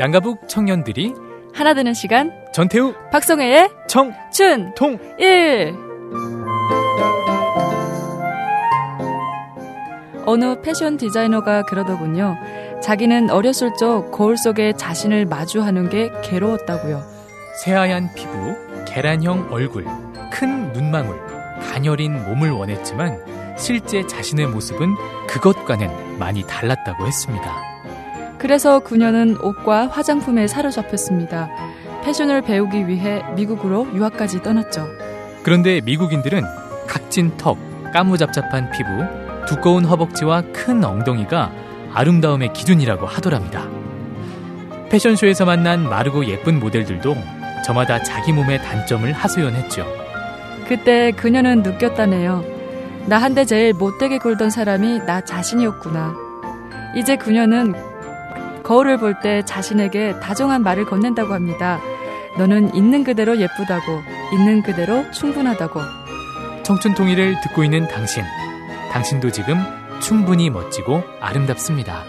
남가북 청년들이 하나 되는 시간 전태우 박성혜의 청춘통일. 어느 패션 디자이너가 그러더군요. 자기는 어렸을 적 거울 속에 자신을 마주하는 게 괴로웠다고요. 새하얀 피부, 계란형 얼굴, 큰 눈망울, 가녀린 몸을 원했지만 실제 자신의 모습은 그것과는 많이 달랐다고 했습니다. 그래서 그녀는 옷과 화장품에 사로잡혔습니다. 패션을 배우기 위해 미국으로 유학까지 떠났죠. 그런데 미국인들은 각진 턱, 까무잡잡한 피부, 두꺼운 허벅지와 큰 엉덩이가 아름다움의 기준이라고 하더랍니다. 패션쇼에서 만난 마르고 예쁜 모델들도 저마다 자기 몸의 단점을 하소연했죠. 그때 그녀는 느꼈다네요. 나 한때 제일 못되게 굴던 사람이 나 자신이었구나. 이제 그녀는 거울을 볼 때 자신에게 다정한 말을 건넨다고 합니다. 너는 있는 그대로 예쁘다고, 있는 그대로 충분하다고. 청춘통일을 듣고 있는 당신도 지금 충분히 멋지고 아름답습니다.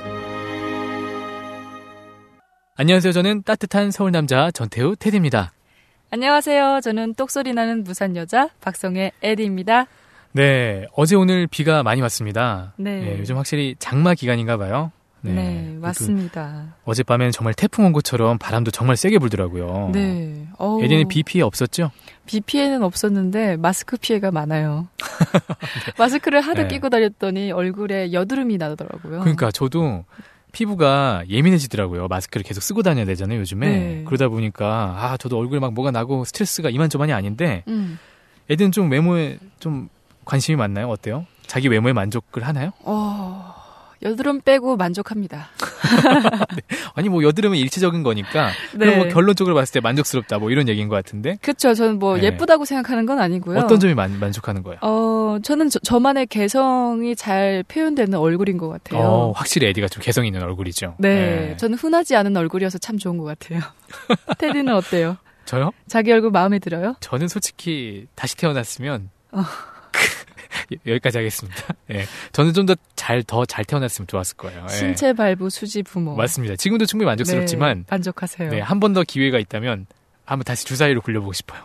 안녕하세요. 저는 따뜻한 서울남자 전태우 테디입니다. 안녕하세요. 저는 똑소리 나는 부산여자 박성혜 에디입니다. 네, 어제 오늘 비가 많이 왔습니다. 네. 네, 요즘 확실히 장마 기간인가 봐요. 네, 맞습니다. 어젯밤엔 정말 태풍 온 것처럼 바람도 정말 세게 불더라고요. 네. 예전에 비 피해 없었죠? 비 피해는 없었는데 마스크 피해가 많아요. 네. 마스크를 하도 끼고 다녔더니 얼굴에 여드름이 나더라고요. 그러니까 저도 피부가 예민해지더라고요. 마스크를 계속 쓰고 다녀야 되잖아요, 요즘에. 네. 그러다 보니까 저도 얼굴에 막 뭐가 나고 스트레스가 이만저만이 아닌데 애들은 좀 외모에 좀 관심이 많나요? 어때요? 자기 외모에 만족을 하나요? 여드름 빼고 만족합니다. 네. 아니 뭐 여드름은 일시적인 거니까 네. 그럼 뭐 결론적으로 봤을 때 만족스럽다 뭐 이런 얘기인 것 같은데. 그렇죠. 저는 뭐 네. 예쁘다고 생각하는 건 아니고요. 어떤 점이 만족하는 거예요? 저는 저만의 개성이 잘 표현되는 얼굴인 것 같아요. 확실히 에디가 좀 개성 있는 얼굴이죠. 네. 저는 흔하지 않은 얼굴이어서 참 좋은 것 같아요. 테디는 어때요? 저요? 자기 얼굴 마음에 들어요? 저는 솔직히 다시 태어났으면 여기까지 하겠습니다. 예. 저는 좀 더 잘 태어났으면 좋았을 거예요. 예. 신체 발부 수지 부모. 맞습니다. 지금도 충분히 만족스럽지만 네, 만족하세요. 네, 한 번 더 기회가 있다면 한번 다시 주사위로 굴려보고 싶어요.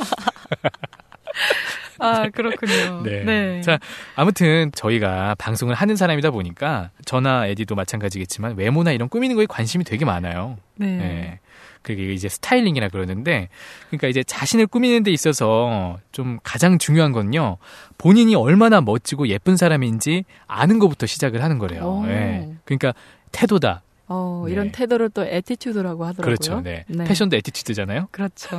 그렇군요. 네. 네. 자, 아무튼 저희가 방송을 하는 사람이다 보니까 저나 에디도 마찬가지겠지만 외모나 이런 꾸미는 거에 관심이 되게 많아요. 네. 네. 그게 이제 스타일링이라 그러는데, 그러니까 이제 자신을 꾸미는 데 있어서 좀 가장 중요한 건요, 본인이 얼마나 멋지고 예쁜 사람인지 아는 것부터 시작을 하는 거래요. 네. 그러니까 태도다. 네. 이런 태도를 또 애티튜드라고 하더라고요. 그렇죠. 네. 네. 패션도 애티튜드잖아요. 그렇죠.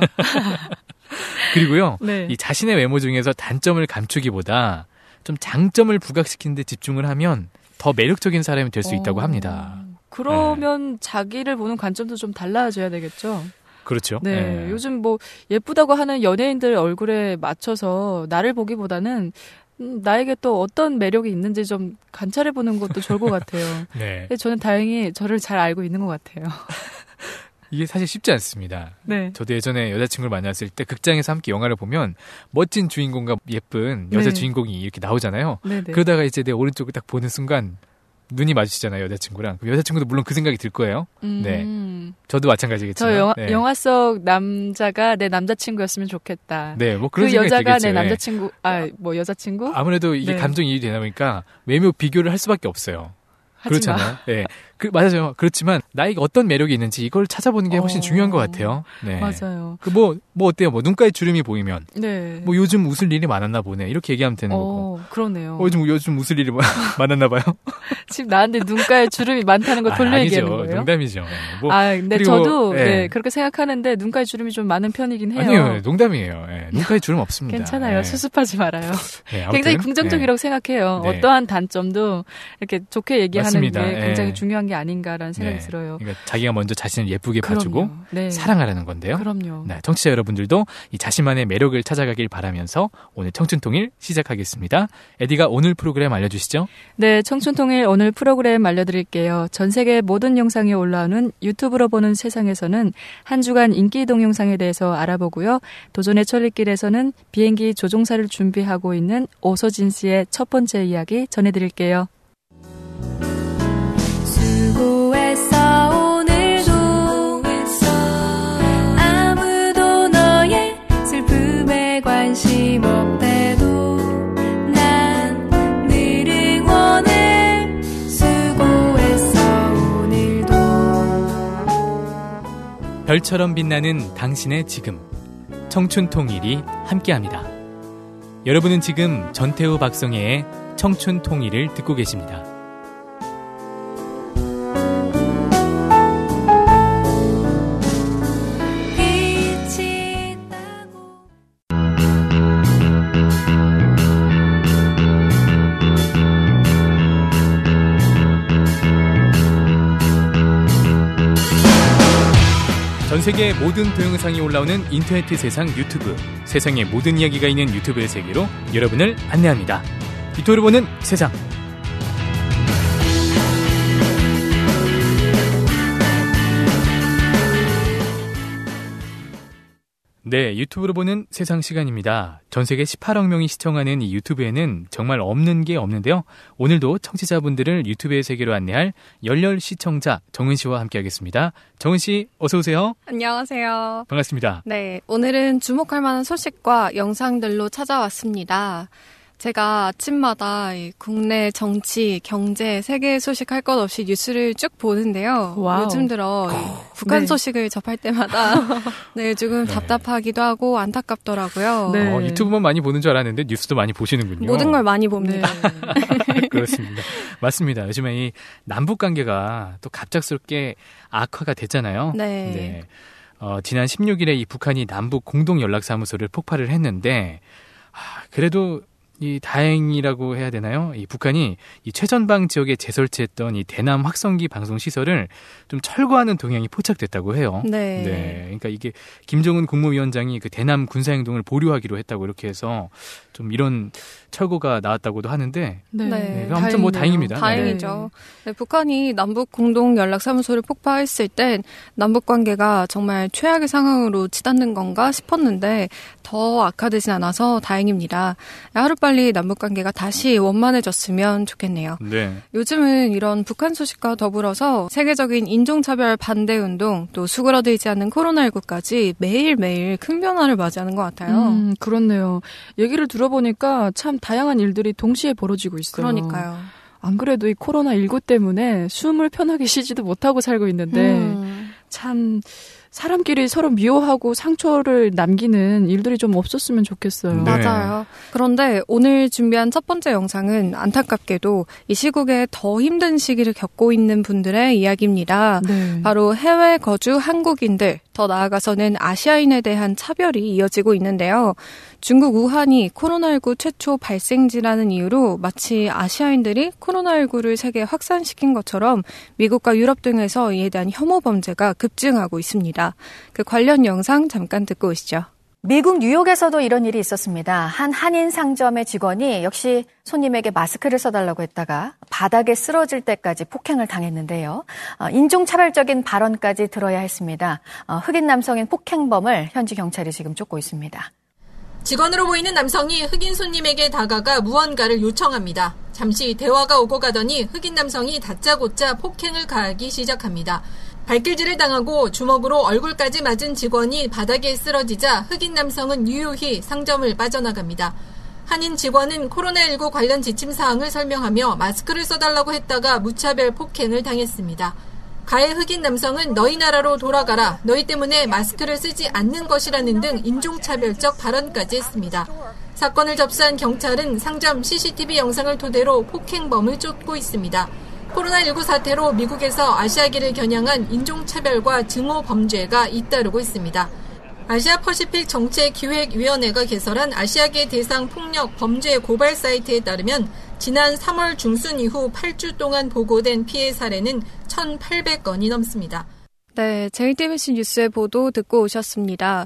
그리고요, 네. 이 자신의 외모 중에서 단점을 감추기보다 좀 장점을 부각시키는 데 집중을 하면 더 매력적인 사람이 될 수 있다고 합니다. 그러면 자기를 보는 관점도 좀 달라져야 되겠죠? 그렇죠. 네. 네. 요즘 뭐 예쁘다고 하는 연예인들 얼굴에 맞춰서 나를 보기보다는 나에게 또 어떤 매력이 있는지 좀 관찰해 보는 것도 좋을 것 같아요. 네. 근데 저는 다행히 저를 잘 알고 있는 것 같아요. 이게 사실 쉽지 않습니다. 네. 저도 예전에 여자친구를 만났을 때 극장에서 함께 영화를 보면 멋진 주인공과 예쁜 여자 네. 주인공이 이렇게 나오잖아요. 네네. 그러다가 이제 내 오른쪽을 딱 보는 순간 눈이 마주치잖아요, 여자친구랑. 그럼 여자친구도 물론 그 생각이 들 거예요. 네. 저도 마찬가지겠지만. 저 영화 속 남자가 내 남자친구였으면 좋겠다. 네, 뭐 그런 그 생각이 여자가 들겠죠. 내 남자친구, 여자친구? 아무래도 이게 네. 감정이 일이 되다 보니까 외모 비교를 할 수밖에 없어요. 하지 마. 그렇잖아요. 네. 맞아요. 그렇지만 나에게 어떤 매력이 있는지 이걸 찾아보는 게 훨씬 중요한 것 같아요. 네. 맞아요. 뭐 어때요? 뭐 눈가에 주름이 보이면. 네. 뭐 요즘 웃을 일이 많았나 보네. 이렇게 얘기하면 되는 거고. 그러네요. 요즘 웃을 일이 많았나 봐요. 지금 나한테 눈가에 주름이 많다는 걸 돌려 얘기하는 아니죠. 거예요? 농담이죠. 근데 그리고, 저도 네. 그렇게 생각하는데 눈가에 주름이 좀 많은 편이긴 해요. 아니요. 농담이에요. 네. 눈가에 주름 없습니다. 괜찮아요. 네. 수습하지 말아요. 네, 아무튼, 굉장히 긍정적이라고 생각해요. 네. 어떠한 단점도 이렇게 좋게 얘기하는 맞습니다. 게 굉장히 네. 중요한 게 아닌가라는 생각이 네. 들어요. 그러니까 자기가 먼저 자신을 예쁘게 봐주고 네. 사랑하라는 건데요. 그럼요. 네, 청취자 여러분들도 이 자신만의 매력을 찾아가길 바라면서 오늘 청춘통일 시작하겠습니다. 에디가 오늘 프로그램 알려주시죠. 네, 청춘통일 오늘 프로그램 알려드릴게요. 전 세계 모든 영상이 올라오는 유튜브로 보는 세상에서는 한 주간 인기 동영상에 대해서 알아보고요. 도전의 천리길에서는 비행기 조종사를 준비하고 있는 오서진 씨의 첫 번째 이야기 전해드릴게요. 수고했어 오늘도 관심 없대도 난 늘 응원해. 수고했어 오늘도. 별처럼 빛나는 당신의 지금, 청춘통일이 함께합니다. 여러분은 지금 전태우 박성혜의 청춘통일을 듣고 계십니다. 전 세계 모든 동영상이 올라오는 인터넷 세상 유튜브, 세상의 모든 이야기가 있는 유튜브의 세계로 여러분을 안내합니다. 유튜브로 보는 세상. 네, 유튜브로 보는 세상 시간입니다. 전 세계 18억 명이 시청하는 이 유튜브에는 정말 없는 게 없는데요. 오늘도 청취자분들을 유튜브의 세계로 안내할 열렬 시청자 정은 씨와 함께하겠습니다. 정은 씨, 어서 오세요. 안녕하세요. 반갑습니다. 네, 오늘은 주목할 만한 소식과 영상들로 찾아왔습니다. 제가 아침마다 국내 정치, 경제, 세계 소식 할 것 없이 뉴스를 쭉 보는데요. 와우. 요즘 들어 북한 네. 소식을 접할 때마다 네, 조금 답답하기도 하고 안타깝더라고요. 네. 유튜브만 많이 보는 줄 알았는데 뉴스도 많이 보시는군요. 모든 걸 많이 봅니다. 네. 그렇습니다. 맞습니다. 요즘에 이 남북 관계가 또 갑작스럽게 악화가 됐잖아요. 네. 지난 16일에 이 북한이 남북 공동 연락사무소를 폭발을 했는데, 그래도 이 다행이라고 해야 되나요? 이 북한이 이 최전방 지역에 재설치했던 이 대남 확성기 방송 시설을 좀 철거하는 동향이 포착됐다고 해요. 네. 그러니까 이게 김정은 국무위원장이 그 대남 군사 행동을 보류하기로 했다고 이렇게 해서 좀 이런 철거가 나왔다고도 하는데, 네. 아무튼 뭐 다행입니다. 다행이죠. 네, 북한이 남북 공동 연락사무소를 폭파했을 땐 남북 관계가 정말 최악의 상황으로 치닫는 건가 싶었는데 더 악화되진 않아서 다행입니다. 하루빨리 남북 관계가 다시 원만해졌으면 좋겠네요. 네. 요즘은 이런 북한 소식과 더불어서 세계적인 인종차별 반대 운동, 또 수그러들지 않는 코로나19까지 매일매일 큰 변화를 맞이하는 것 같아요. 그렇네요. 얘기를 들어보니까 참 다양한 일들이 동시에 벌어지고 있어요. 그러니까요. 안 그래도 이 코로나19 때문에 숨을 편하게 쉬지도 못하고 살고 있는데 참 사람끼리 서로 미워하고 상처를 남기는 일들이 좀 없었으면 좋겠어요. 네. 맞아요. 그런데 오늘 준비한 첫 번째 영상은 안타깝게도 이 시국에 더 힘든 시기를 겪고 있는 분들의 이야기입니다. 네. 바로 해외 거주 한국인들, 더 나아가서는 아시아인에 대한 차별이 이어지고 있는데요. 중국 우한이 코로나19 최초 발생지라는 이유로 마치 아시아인들이 코로나19를 세계에 확산시킨 것처럼 미국과 유럽 등에서 이에 대한 혐오 범죄가 급증하고 있습니다. 그 관련 영상 잠깐 듣고 오시죠. 미국 뉴욕에서도 이런 일이 있었습니다. 한 한인 상점의 직원이 역시 손님에게 마스크를 써달라고 했다가 바닥에 쓰러질 때까지 폭행을 당했는데요. 인종차별적인 발언까지 들어야 했습니다. 흑인 남성인 폭행범을 현지 경찰이 지금 쫓고 있습니다. 직원으로 보이는 남성이 흑인 손님에게 다가가 무언가를 요청합니다. 잠시 대화가 오고 가더니 흑인 남성이 다짜고짜 폭행을 가하기 시작합니다. 발길질을 당하고 주먹으로 얼굴까지 맞은 직원이 바닥에 쓰러지자 흑인 남성은 유유히 상점을 빠져나갑니다. 한인 직원은 코로나19 관련 지침 사항을 설명하며 마스크를 써달라고 했다가 무차별 폭행을 당했습니다. 가해 흑인 남성은 너희 나라로 돌아가라, 너희 때문에 마스크를 쓰지 않는 것이라는 등 인종차별적 발언까지 했습니다. 사건을 접수한 경찰은 상점 CCTV 영상을 토대로 폭행범을 쫓고 있습니다. 코로나19 사태로 미국에서 아시아계를 겨냥한 인종차별과 증오 범죄가 잇따르고 있습니다. 아시아 퍼시픽 정책기획위원회가 개설한 아시아계 대상 폭력 범죄 고발 사이트에 따르면 지난 3월 중순 이후 8주 동안 보고된 피해 사례는 1,800건이 넘습니다. 네, JTBC 뉴스의 보도 듣고 오셨습니다.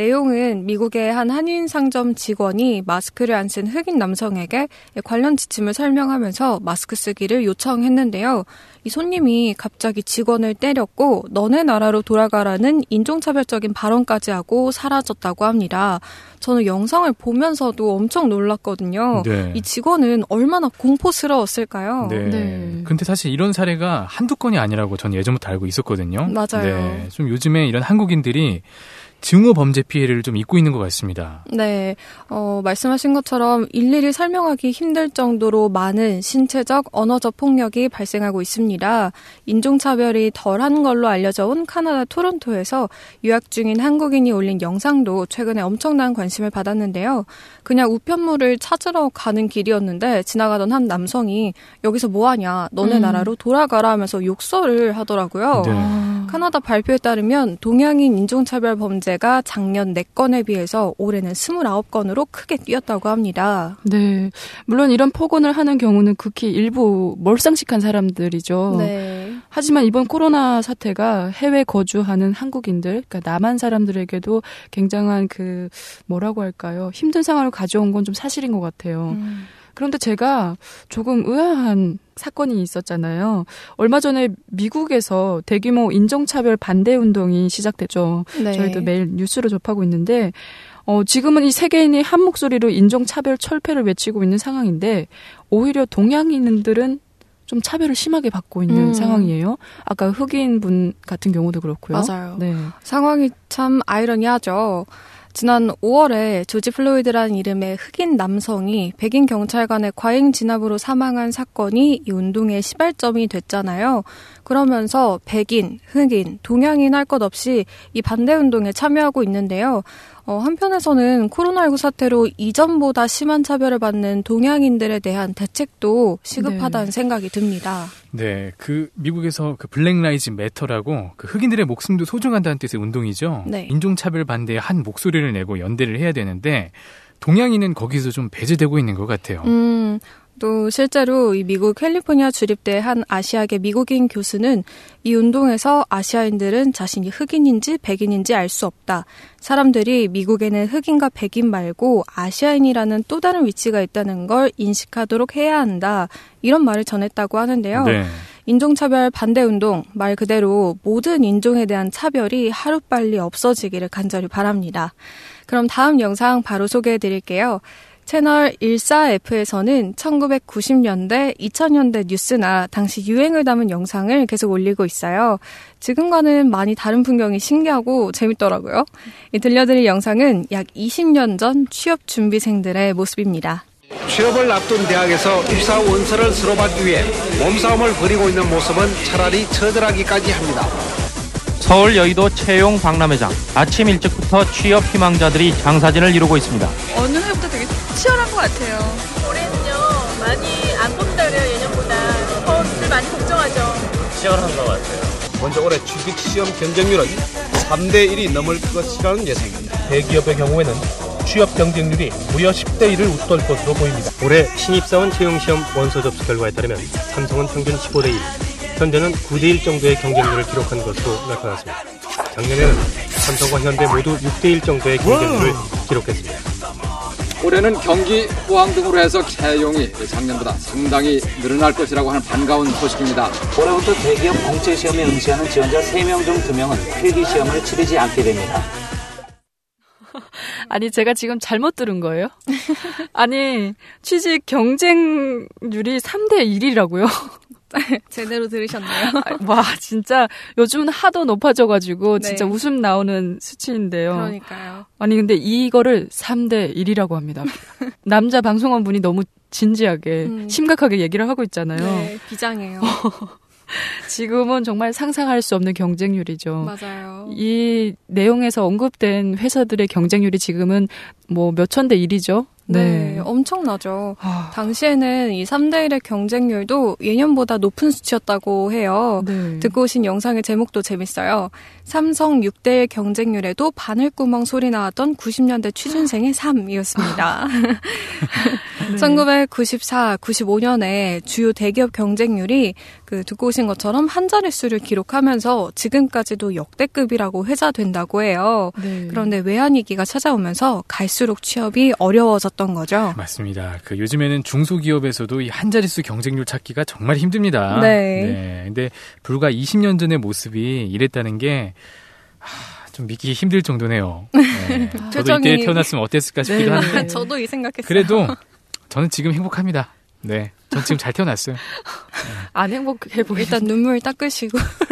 내용은 미국의 한 한인 상점 직원이 마스크를 안 쓴 흑인 남성에게 관련 지침을 설명하면서 마스크 쓰기를 요청했는데요. 이 손님이 갑자기 직원을 때렸고 너네 나라로 돌아가라는 인종차별적인 발언까지 하고 사라졌다고 합니다. 저는 영상을 보면서도 엄청 놀랐거든요. 네. 이 직원은 얼마나 공포스러웠을까요? 네. 근데 사실 이런 사례가 한두 건이 아니라고 저는 예전부터 알고 있었거든요. 맞아요. 네. 좀 요즘에 이런 한국인들이 증오 범죄 피해를 좀 입고 있는 것 같습니다. 네, 말씀하신 것처럼 일일이 설명하기 힘들 정도로 많은 신체적, 언어적 폭력이 발생하고 있습니다. 인종차별이 덜한 걸로 알려져 온 카나다 토론토에서 유학 중인 한국인이 올린 영상도 최근에 엄청난 관심을 받았는데요. 그냥 우편물을 찾으러 가는 길이었는데 지나가던 한 남성이 여기서 뭐하냐, 너네 나라로 돌아가라 하면서 욕설을 하더라고요. 네. 카나다 발표에 따르면 동양인 인종차별 범죄가 작년 4건에 비해서 올해는 29건으로 크게 뛰었다고 합니다. 네. 물론 이런 폭언을 하는 경우는 극히 일부 몰상식한 사람들이죠. 네. 하지만 이번 코로나 사태가 해외 거주하는 한국인들, 그러니까 남한 사람들에게도 굉장한 뭐라고 할까요? 힘든 상황을 가져온 건 좀 사실인 것 같아요. 그런데 제가 조금 의아한 사건이 있었잖아요. 얼마 전에 미국에서 대규모 인종차별 반대 운동이 시작됐죠. 네. 저희도 매일 뉴스로 접하고 있는데 지금은 이 세계인이 한 목소리로 인종차별 철폐를 외치고 있는 상황인데 오히려 동양인들은 좀 차별을 심하게 받고 있는 상황이에요. 아까 흑인 분 같은 경우도 그렇고요. 맞아요. 네. 상황이 참 아이러니하죠. 지난 5월에 조지 플로이드라는 이름의 흑인 남성이 백인 경찰관의 과잉 진압으로 사망한 사건이 이 운동의 시발점이 됐잖아요. 그러면서 백인, 흑인, 동양인 할 것 없이 이 반대운동에 참여하고 있는데요. 한편에서는 코로나19 사태로 이전보다 심한 차별을 받는 동양인들에 대한 대책도 시급하다는 생각이 듭니다. 네, 미국에서 블랙 라이즈 매터라고 흑인들의 목숨도 소중하다는 뜻의 운동이죠. 네. 인종차별 반대에 한 목소리를 내고 연대를 해야 되는데 동양인은 거기서 좀 배제되고 있는 것 같아요. 또 실제로 이 미국 캘리포니아 주립대 한 아시아계 미국인 교수는 이 운동에서 아시아인들은 자신이 흑인인지 백인인지 알 수 없다. 사람들이 미국에는 흑인과 백인 말고 아시아인이라는 또 다른 위치가 있다는 걸 인식하도록 해야 한다. 이런 말을 전했다고 하는데요. 네. 인종차별 반대운동, 말 그대로 모든 인종에 대한 차별이 하루빨리 없어지기를 간절히 바랍니다. 그럼 다음 영상 바로 소개해드릴게요. 채널 14F에서는 1990년대, 2000년대 뉴스나 당시 유행을 담은 영상을 계속 올리고 있어요. 지금과는 많이 다른 풍경이 신기하고 재밌더라고요. 들려드릴 영상은 약 20년 전 취업 준비생들의 모습입니다. 취업을 앞둔 대학에서 입사 원서를 서로 받기 위해 몸싸움을 벌이고 있는 모습은 차라리 처절하기까지 합니다. 서울 여의도 채용 박람회장. 아침 일찍부터 취업 희망자들이 장사진을 이루고 있습니다. 어느 해부터 되게 치열한 것 같아요. 올해는요 많이 안 뽑는다 그래요. 예년보다 더들 많이 걱정하죠. 치열한 것 같아요. 먼저 올해 취직시험 경쟁률은 3대 1이 넘을 것이라는 예상입니다. 대기업의 경우에는 취업 경쟁률이 무려 10대 1을 웃돌 것으로 보입니다. 올해 신입사원 채용시험 원서 접수 결과에 따르면 삼성은 평균 15대 1, 현대는 9대 1 정도의 경쟁률을 기록한 것으로 나타났습니다. 작년에는 삼성과 현대 모두 6대 1 정도의 경쟁률을 기록했습니다. 올해는 경기, 포항 등으로 해서 채용이 작년보다 상당히 늘어날 것이라고 하는 반가운 소식입니다. 올해부터 대기업 공채시험에 응시하는 지원자 3명 중 2명은 필기시험을 치르지 않게 됩니다. 아니, 제가 지금 잘못 들은 거예요? 아니, 취직 경쟁률이 3대 1이라고요? 제대로 들으셨나요? 와, 진짜 요즘은 하도 높아져가지고 네. 진짜 웃음 나오는 수치인데요. 그러니까요. 아니, 근데 이거를 3대 1이라고 합니다. 남자 방송원 분이 너무 진지하게 심각하게 얘기를 하고 있잖아요. 네, 비장해요. 지금은 정말 상상할 수 없는 경쟁률이죠. 맞아요. 이 내용에서 언급된 회사들의 경쟁률이 지금은 뭐 몇천 대 1이죠. 네, 엄청나죠. 당시에는 이 3대 1의 경쟁률도 예년보다 높은 수치였다고 해요. 네. 듣고 오신 영상의 제목도 재밌어요. 삼성 6대 1 경쟁률에도 바늘구멍 소리 나왔던 90년대 취준생의 삶이었습니다. 네. 1994, 95년에 주요 대기업 경쟁률이 듣고 오신 것처럼 한 자릿수를 기록하면서 지금까지도 역대급이라고 회자된다고 해요. 네. 그런데 외환위기가 찾아오면서 갈수록 취업이 어려워졌던 거죠. 맞습니다. 요즘에는 중소기업에서도 이 한 자릿수 경쟁률 찾기가 정말 힘듭니다. 네. 근데 불과 20년 전의 모습이 이랬다는 게 좀 믿기 힘들 정도네요. 네. 저도 이때 태어났으면 어땠을까 싶기도 한데. 네. 저도 이 생각했어요. 그래도 저는 지금 행복합니다. 네. 전 지금 잘 태어났어요. 네. 안 행복해 보이죠. 일단 눈물 닦으시고.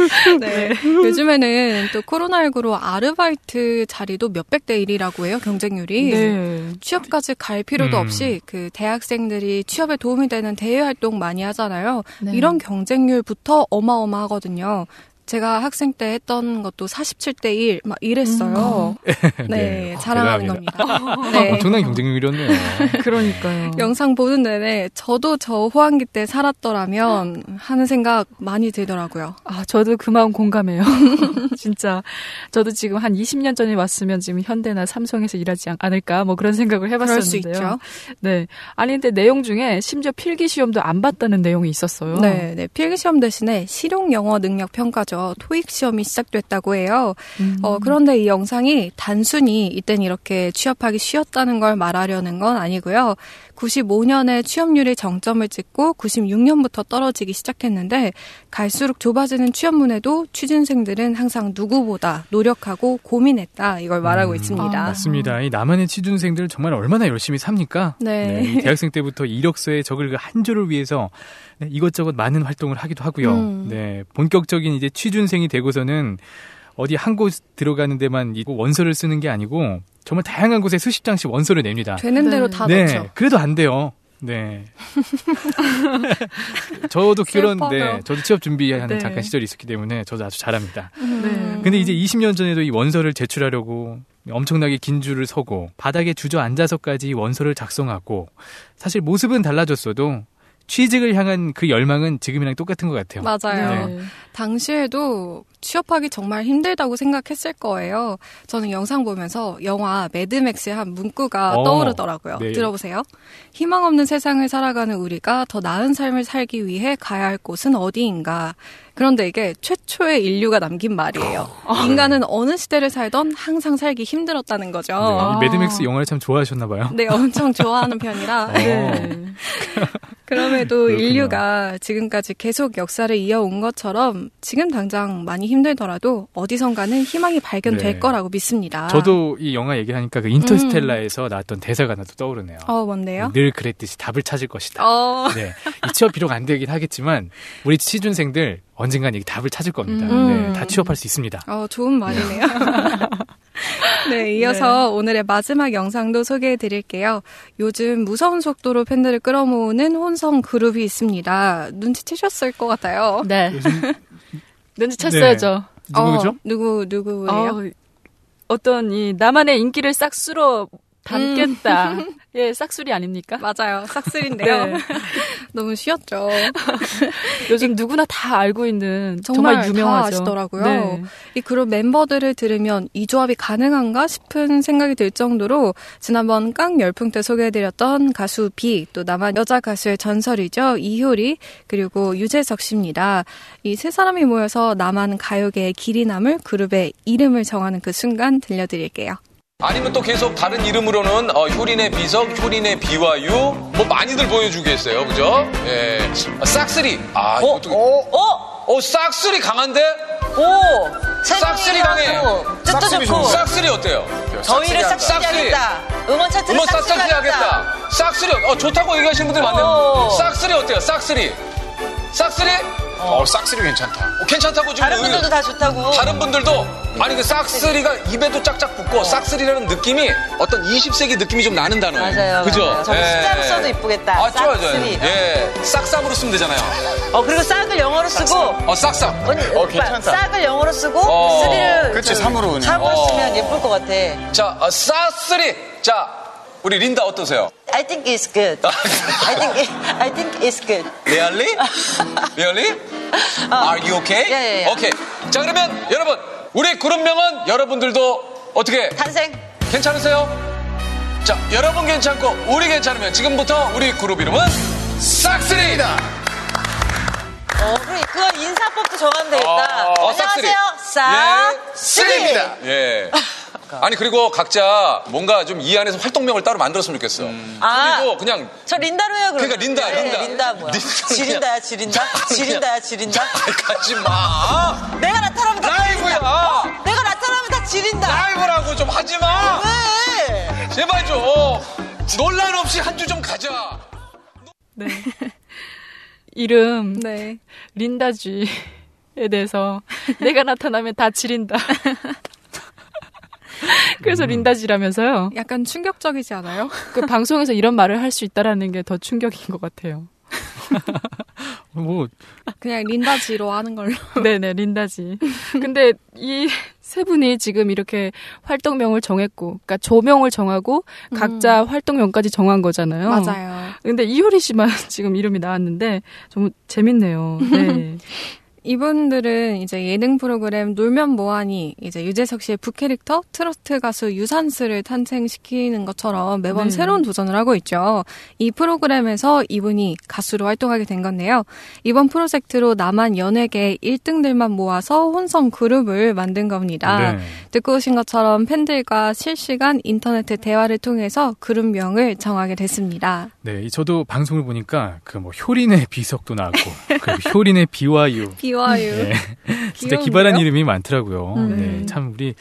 네. 요즘에는 또 코로나19로 아르바이트 자리도 몇백 대 1이라고 해요, 경쟁률이. 네. 취업까지 갈 필요도 없이 그 대학생들이 취업에 도움이 되는 대외 활동 많이 하잖아요. 네. 이런 경쟁률부터 어마어마하거든요. 제가 학생 때 했던 것도 47대 1, 막 이랬어요. 네, 자랑하는 겁니다. 네. 엄청난 경쟁률이었네요. 그러니까요. 영상 보는 내내 저도 저 호황기 때 살았더라면 하는 생각 많이 들더라고요. 아, 저도 그 마음 공감해요. 진짜. 저도 지금 한 20년 전에 왔으면 지금 현대나 삼성에서 일하지 않을까 뭐 그런 생각을 해봤었는데요. 그럴 수 있죠. 네. 아니, 근데 내용 중에 심지어 필기시험도 안 봤다는 내용이 있었어요. 네. 필기시험 대신에 실용 영어 능력 평가죠. 토익 시험이 시작됐다고 해요. 그런데 이 영상이 단순히 이땐 이렇게 취업하기 쉬웠다는 걸 말하려는 건 아니고요. 95년에 취업률이 정점을 찍고 96년부터 떨어지기 시작했는데 갈수록 좁아지는 취업문에도 취준생들은 항상 누구보다 노력하고 고민했다. 이걸 말하고 있습니다. 맞습니다. 이 남한의 취준생들 정말 얼마나 열심히 삽니까? 네. 대학생 때부터 이력서에 적을 그 한 줄을 위해서 이것저것 많은 활동을 하기도 하고요. 네, 본격적인 이제 취준생이 되고서는 어디 한 곳 들어가는 데만 원서를 쓰는 게 아니고 정말 다양한 곳에 수십 장씩 원서를 냅니다. 되는 대로 다 넣죠. 그래도 안 돼요. 네. 저도 저도 취업 준비하는 잠깐 시절이 있었기 때문에 저도 아주 잘합니다. 근데 이제 20년 전에도 이 원서를 제출하려고 엄청나게 긴 줄을 서고 바닥에 주저앉아서까지 원서를 작성하고 사실 모습은 달라졌어도 취직을 향한 그 열망은 지금이랑 똑같은 것 같아요. 맞아요. 네. 당시에도 취업하기 정말 힘들다고 생각했을 거예요. 저는 영상 보면서 영화 매드맥스의 한 문구가 떠오르더라고요. 네. 들어보세요. 희망 없는 세상을 살아가는 우리가 더 나은 삶을 살기 위해 가야 할 곳은 어디인가. 그런데 이게 최초의 인류가 남긴 말이에요. 인간은 어느 시대를 살던 항상 살기 힘들었다는 거죠. 네, 매드맥스 영화를 참 좋아하셨나 봐요. 네, 엄청 좋아하는 편이라. 네. 그럼에도 그렇구나. 인류가 지금까지 계속 역사를 이어온 것처럼 지금 당장 많이 힘들더라도 어디선가는 희망이 발견될 거라고 믿습니다. 저도 이 영화 얘기하니까 그 인터스텔라에서 나왔던 대사가 나도 떠오르네요. 뭔데요? 늘 그랬듯이 답을 찾을 것이다. 네. 이 취업 비록 안 되긴 하겠지만 우리 취준생들 언젠간 이 답을 찾을 겁니다. 네, 다 취업할 수 있습니다. 좋은 말이네요. 네, 이어서 오늘의 마지막 영상도 소개해 드릴게요. 요즘 무서운 속도로 팬들을 끌어모으는 혼성 그룹이 있습니다. 눈치채셨을 것 같아요. 네. 눈치챘어야죠. 누구죠? 누구예요? 어떤 이 나만의 인기를 싹 쓸어 담겠다. 예, 싹쓸이 아닙니까? 맞아요. 싹쓸이인데요. 네. 너무 쉬웠죠. 요즘 누구나 다 알고 있는 정말 유명하죠. 다 아시더라고요. 네. 이 그룹 멤버들을 들으면 이 조합이 가능한가 싶은 생각이 들 정도로 지난번 깡 열풍 때 소개해드렸던 가수 비, 또 남한 여자 가수의 전설이죠. 이효리, 그리고 유재석 씨입니다. 이 세 사람이 모여서 남한 가요계의 길이 남을 그룹의 이름을 정하는 그 순간 들려드릴게요. 아니면 또 계속 다른 이름으로는 효린의 비석, 효린의 비와유 뭐 많이들 보여주겠어요, 그죠? 예, 싹쓸이. 이것도. 싹쓸이 강한데? 싹쓸이 강해. 뜻도 좋고. 싹쓸이 어때요? 저희를 싹쓸이 하겠다. 음원 차트를 싹쓸이 하겠다. 싹쓸이 좋다고 얘기하시는 분들 많네요. 싹쓸이 어때요? 싹쓸이. 싹쓸이 괜찮다. 괜찮다고 지금. 다른 분들도 다 좋다고. 다른 분들도. 아니, 그 싹쓸이가 입에도 짝짝 붙고, 싹쓸이라는 느낌이 어떤 20세기 느낌이 좀 나는 단어예요. 맞아요. 그죠? 저도 숫자로 써도 이쁘겠다. 좋아요. 싹쓸이. 예. 싹삼으로 쓰면 되잖아요. 그리고 싹을 영어로 쓰고. 싹삼. 괜찮다. 싹을 영어로 쓰고, 쓰리를. 그치, 3으로 그냥. 3으로 쓰면 예쁠 것 같아. 자, 싹쓸이. 자, 우리 린다 어떠세요? I think it's good. I think it's good. Really? Are you okay? 예. 오케이. 자, 그러면 여러분, 우리 그룹명은 여러분들도 어떻게? 탄생. 괜찮으세요? 자, 여러분 괜찮고 우리 괜찮으면 지금부터 우리 그룹 이름은 싹쓸이다. 그거 인사법도 정하면 되겠다. 싹쓸이. 안녕하세요. 싹쓸이입니다. 예. 아니, 그리고 각자 뭔가 좀 이 안에서 활동명을 따로 만들었으면 좋겠어. 그리고 그냥. 저 린다로 해요, 그럼. 그러니까 린다 뭐야. 지린다야. 가지 마. 내가 나타나면 다 라이브야. 내가 나타나면 다 지린다. 라이브라고 좀 하지 마. 왜? 제발 좀. 논란 없이 한 주 좀 가자. 네. 이름. 네. 린다쥐. 대해서 내가 나타나면 다 지린다. 그래서 린다지라면서요. 약간 충격적이지 않아요? 그 방송에서 이런 말을 할 수 있다라는 게 더 충격인 것 같아요. 뭐 그냥 린다지로 하는 걸로. 네네, 린다지. 근데 이 세 분이 지금 이렇게 활동명을 정했고, 그러니까 조명을 정하고 각자 활동명까지 정한 거잖아요. 맞아요. 근데 이효리 씨만 지금 이름이 나왔는데 좀 재밌네요. 네. 이분들은 이제 예능 프로그램 놀면 뭐하니 이제 유재석 씨의 부캐릭터 트로트 가수 유산슬을 탄생시키는 것처럼 매번 새로운 도전을 하고 있죠. 이 프로그램에서 이분이 가수로 활동하게 된 건데요. 이번 프로젝트로 남한 연예계 1등들만 모아서 혼성 그룹을 만든 겁니다. 네. 듣고 오신 것처럼 팬들과 실시간 인터넷 대화를 통해서 그룹명을 정하게 됐습니다. 네, 저도 방송을 보니까 그 뭐 효린의 비석도 나왔고 그리고 효린의 비와유. 비와유. 네. 진짜 기발한 이름이 많더라고요. 네, 참 우리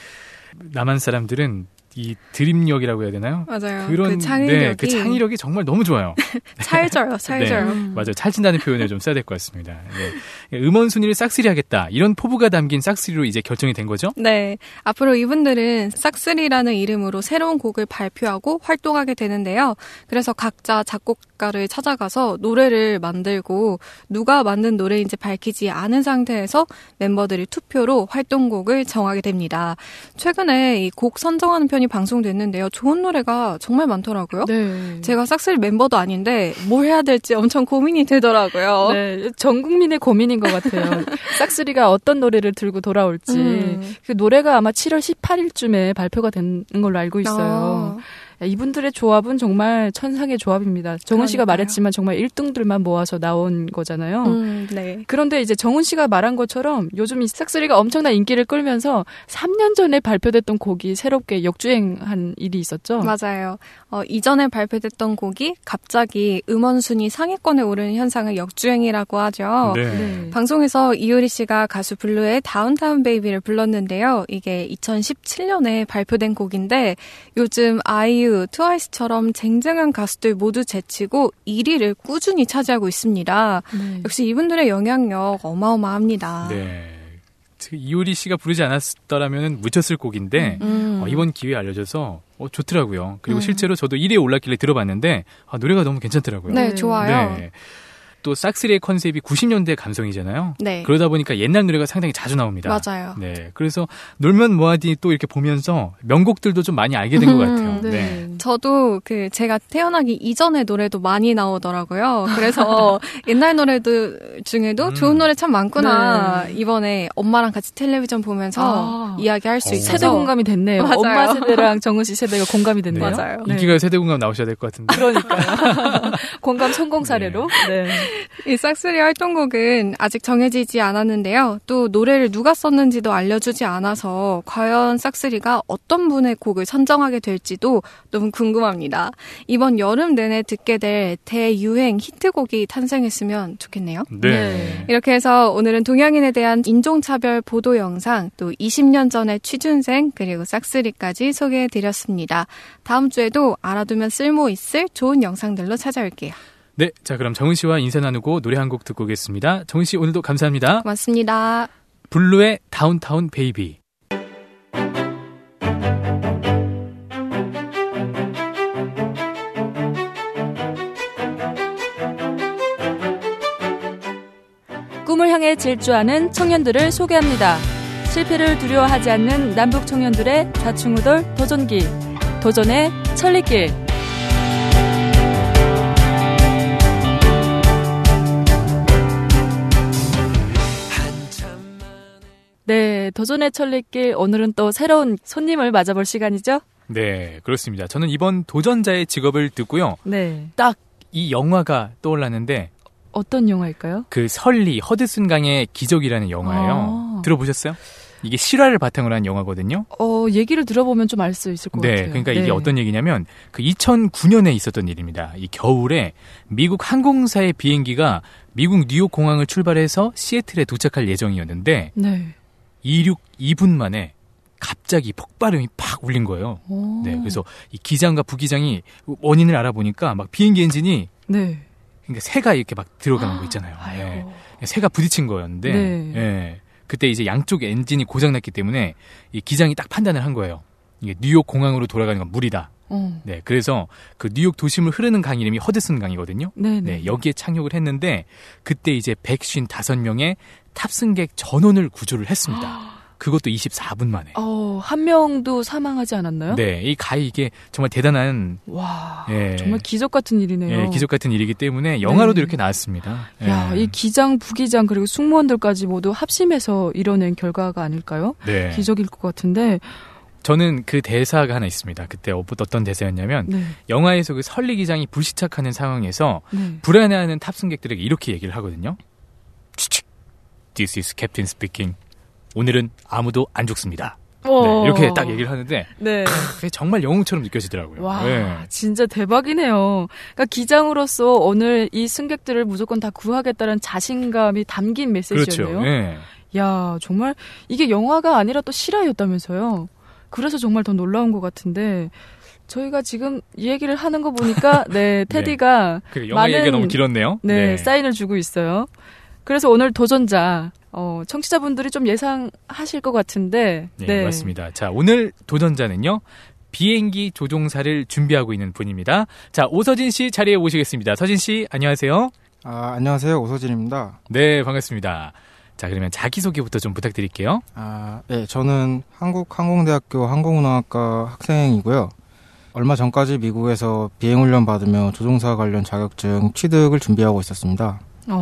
남한 사람들은 이 드립력이라고 해야 되나요? 맞아요. 그런 그 창의력이. 네, 그 창의력이 정말 너무 좋아요. 찰져요. 네, 맞아요. 찰진다는 표현을 좀 써야 될 것 같습니다. 네. 음원 순위를 싹쓸이 하겠다. 이런 포부가 담긴 싹쓸이로 이제 결정이 된 거죠? 네. 앞으로 이분들은 싹쓸이라는 이름으로 새로운 곡을 발표하고 활동하게 되는데요. 그래서 각자 작곡가를 찾아가서 노래를 만들고 누가 만든 노래인지 밝히지 않은 상태에서 멤버들이 투표로 활동곡을 정하게 됩니다. 최근에 이 곡 선정하는 편이 방송됐는데요. 좋은 노래가 정말 많더라고요. 네. 제가 싹쓸이 멤버도 아닌데 뭘 해야 될지 엄청 고민이 되더라고요. 네, 전 국민의 고민인 것 같아요. 싹쓸이가 어떤 노래를 들고 돌아올지. 그 노래가 아마 7월 18일쯤에 발표가 된 걸로 알고 있어요. 이분들의 조합은 정말 천상의 조합입니다. 정은 씨가 말했지만 정말 1등들만 모아서 나온 거잖아요. 네. 그런데 이제 정은 씨가 말한 것처럼 요즘 이 싹쓸이가 엄청난 인기를 끌면서 3년 전에 발표됐던 곡이 새롭게 역주행한 일이 있었죠. 맞아요. 이전에 발표됐던 곡이 갑자기 음원 순위 상위권에 오르는 현상을 역주행이라고 하죠. 네. 방송에서 이효리 씨가 가수 블루의 다운타운 베이비를 불렀는데요. 이게 2017년에 발표된 곡인데 요즘 아이유, 트와이스처럼 쟁쟁한 가수들 모두 제치고 1위를 꾸준히 차지하고 있습니다. 역시 이분들의 영향력 어마어마합니다. 네. 이효리 씨가 부르지 않았더라면 묻혔을 곡인데 이번 기회에 알려져서 좋더라고요. 그리고 실제로 저도 1위에 올랐길래 들어봤는데 노래가 너무 괜찮더라고요. 네, 좋아요. 네. 또 싹쓸이의 컨셉이 90년대 감성이잖아요. 네. 그러다 보니까 옛날 노래가 상당히 자주 나옵니다. 맞아요. 네. 그래서 놀면 뭐하니 또 이렇게 보면서 명곡들도 좀 많이 알게 된 것 같아요. 네. 저도 제가 태어나기 이전의 노래도 많이 나오더라고요. 그래서 옛날 노래들 중에도 좋은 노래 참 많구나. 네. 이번에 엄마랑 같이 텔레비전 보면서 이야기할 수 있어서 세대 공감이 됐네요. 맞아요. 엄마 세대랑 정은 씨 세대가 공감이 됐네요. 네. 맞아요. 인기가요 세대 공감 나오셔야 될 것 같은데. 그러니까요. 공감 성공 사례로. 네. 이 싹쓸이 활동곡은 아직 정해지지 않았는데요. 또 노래를 누가 썼는지도 알려주지 않아서 과연 싹쓸이가 어떤 분의 곡을 선정하게 될지도 너무 궁금합니다. 이번 여름 내내 듣게 될 대유행 히트곡이 탄생했으면 좋겠네요. 네. 이렇게 해서 오늘은 동양인에 대한 인종차별 보도 영상, 또 20년 전의 취준생, 그리고 싹쓸이까지 소개해드렸습니다. 다음 주에도 알아두면 쓸모 있을 좋은 영상들로 찾아올게요. 네, 자 그럼 정은 씨와 인사 나누고 노래 한 곡 듣고 오겠습니다. 정은 씨 오늘도 감사합니다. 고맙습니다. 블루의 다운타운 베이비. 꿈을 향해 질주하는 청년들을 소개합니다. 실패를 두려워하지 않는 남북 청년들의 좌충우돌 도전기. 도전의 천리길. 네, 도전의 천리길. 오늘은 또 새로운 손님을 맞아볼 시간이죠? 네, 그렇습니다. 저는 이번 도전자의 직업을 듣고요. 네. 딱 이 영화가 떠올랐는데 어떤 영화일까요? 그 설리 허드슨 강의 기적이라는 영화예요. 들어보셨어요? 이게 실화를 바탕으로 한 영화거든요. 얘기를 들어보면 좀 알 수 있을 것 같아요. 그러니까 이게 어떤 얘기냐면 그 2009년에 있었던 일입니다. 이 겨울에 미국 항공사의 비행기가 미국 뉴욕 공항을 출발해서 시애틀에 도착할 예정이었는데 이륙 2분 만에 갑자기 폭발음이 팍 울린 거예요. 네, 그래서 이 기장과 부기장이 원인을 알아보니까 막 비행기 엔진이 그러니까 새가 이렇게 막 들어가는 거 있잖아요. 예. 새가 부딪힌 거였는데 네. 예. 그때 이제 양쪽 엔진이 고장났기 때문에 이 기장이 딱 판단을 한 거예요. 이게 뉴욕 공항으로 돌아가는 건 무리다. 네, 그래서 그 뉴욕 도심을 흐르는 강 이름이 허드슨 강이거든요. 네, 여기에 착륙을 했는데 그때 이제 155명의 탑승객 전원을 구조를 했습니다. 그것도 24분 만에. 한 명도 사망하지 않았나요? 네, 이 가히 이게 정말 대단한. 와, 정말 기적 같은 일이네요. 예, 기적 같은 일이기 때문에 영화로도 이렇게 나왔습니다. 야, 이 기장, 부기장 그리고 승무원들까지 모두 합심해서 이뤄낸 결과가 아닐까요? 네. 기적일 것 같은데. 저는 그 대사가 하나 있습니다. 그때 어떤 대사였냐면 영화에서 그 설리 기장이 불시착하는 상황에서 불안해하는 탑승객들에게 이렇게 얘기를 하거든요. This is Captain speaking. 오늘은 아무도 안 죽습니다. 네, 이렇게 딱 얘기를 하는데 정말 영웅처럼 느껴지더라고요. 와, 진짜 대박이네요. 그러니까 기장으로서 오늘 이 승객들을 무조건 다 구하겠다는 자신감이 담긴 메시지였네요. 그렇죠. 야, 정말 이게 영화가 아니라 또 실화였다면서요. 그래서 정말 더 놀라운 것 같은데 저희가 지금 이 얘기를 하는 거 보니까 테디가 영화 얘기가 너무 길었네요. 사인을 주고 있어요. 그래서 오늘 도전자 청취자분들이 좀 예상하실 것 같은데 네, 맞습니다. 자, 오늘 도전자는요. 비행기 조종사를 준비하고 있는 분입니다. 자, 오서진 씨 자리에 모시겠습니다. 서진 씨, 안녕하세요. 안녕하세요. 오서진입니다. 네, 반갑습니다. 자, 그러면 자기소개부터 좀 부탁드릴게요. 네, 저는 한국항공대학교 항공운항학과 학생이고요. 얼마 전까지 미국에서 비행훈련 받으며 조종사 관련 자격증 취득을 준비하고 있었습니다.